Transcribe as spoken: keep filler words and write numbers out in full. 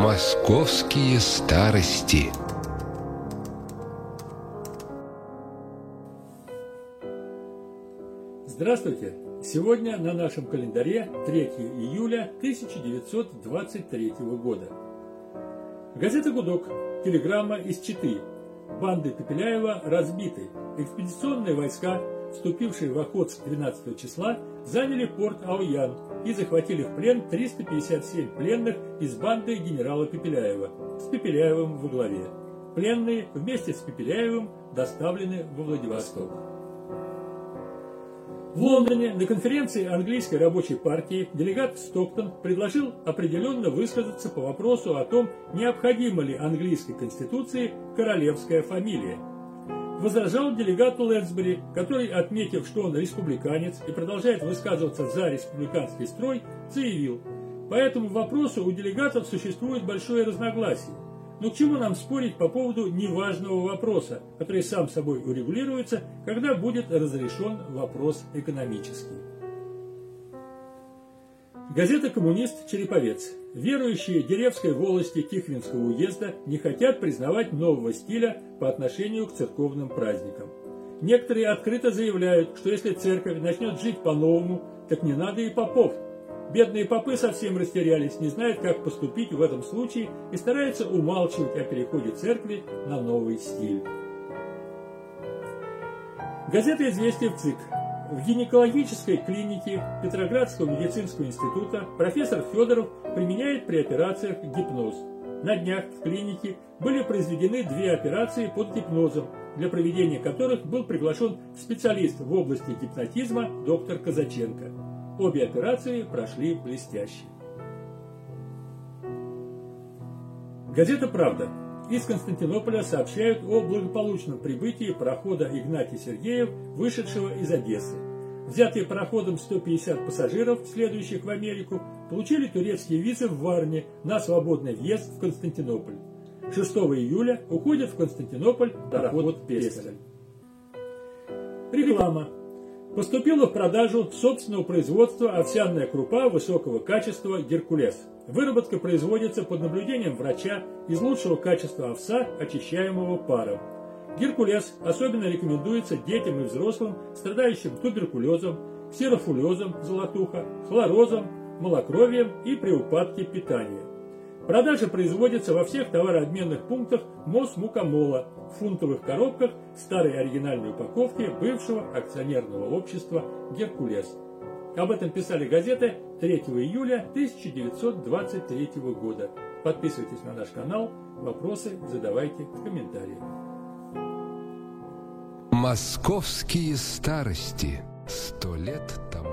Московские старости. Здравствуйте! Сегодня на нашем календаре третье июля тысяча девятьсот двадцать третьего года. Газета «Гудок», телеграмма из Читы. Банды Пепеляева разбиты. Экспедиционные войска, вступившие в Охотск двенадцатого числа, заняли порт Ауян и захватили в плен триста пятьдесят семь пленных из банды генерала Пепеляева, с Пепеляевым во главе. Пленные вместе с Пепеляевым доставлены во Владивосток. В Лондоне на конференции английской рабочей партии делегат Стоктон предложил определенно высказаться по вопросу о том, необходима ли английской конституции королевская фамилия. Возражал делегат Лэдсбери, который, отметив, что он республиканец и продолжает высказываться за республиканский строй, заявил: по этому вопросу у делегатов существует большое разногласие. Но к чему нам спорить по поводу неважного вопроса, который сам собой урегулируется, когда будет разрешен вопрос экономический. Газета «Коммунист. Череповец». Верующие Деревской волости Тихвинского уезда не хотят признавать нового стиля по отношению к церковным праздникам. Некоторые открыто заявляют, что если церковь начнет жить по-новому, так не надо и попов. Бедные попы совсем растерялись, не знают, как поступить в этом случае, и стараются умалчивать о переходе церкви на новый стиль. Газета «Известия» в ЦИК. В гинекологической клинике Петроградского медицинского института профессор Федоров применяет при операциях гипноз. На днях в клинике были произведены две операции под гипнозом, для проведения которых был приглашен специалист в области гипнотизма доктор Казаченко. Обе операции прошли блестяще. Газета «Правда». Из Константинополя сообщают о благополучном прибытии парохода Игнатий Сергеев, вышедшего из Одессы. Взятые пароходом сто пятьдесят пассажиров, следующих в Америку, получили турецкие визы в Варне на свободный въезд в Константинополь. шестого июля уходит в Константинополь пароход «Пестель». Реклама. Поступила в продажу собственного производства овсяная крупа высокого качества «Геркулес». Выработка производится под наблюдением врача из лучшего качества овса, очищаемого паром. «Геркулес» особенно рекомендуется детям и взрослым, страдающим туберкулезом, ксерофулезом, золотуха, хлорозом, малокровием и при упадке питания. Продажа производится во всех товарообменных пунктах Мосмукомола в фунтовых коробках старой оригинальной упаковки бывшего акционерного общества «Геркулес». Об этом писали газеты третьего июля тысяча девятьсот двадцать третьего года. Подписывайтесь на наш канал, вопросы задавайте в комментариях. Московские старости. Сто лет тому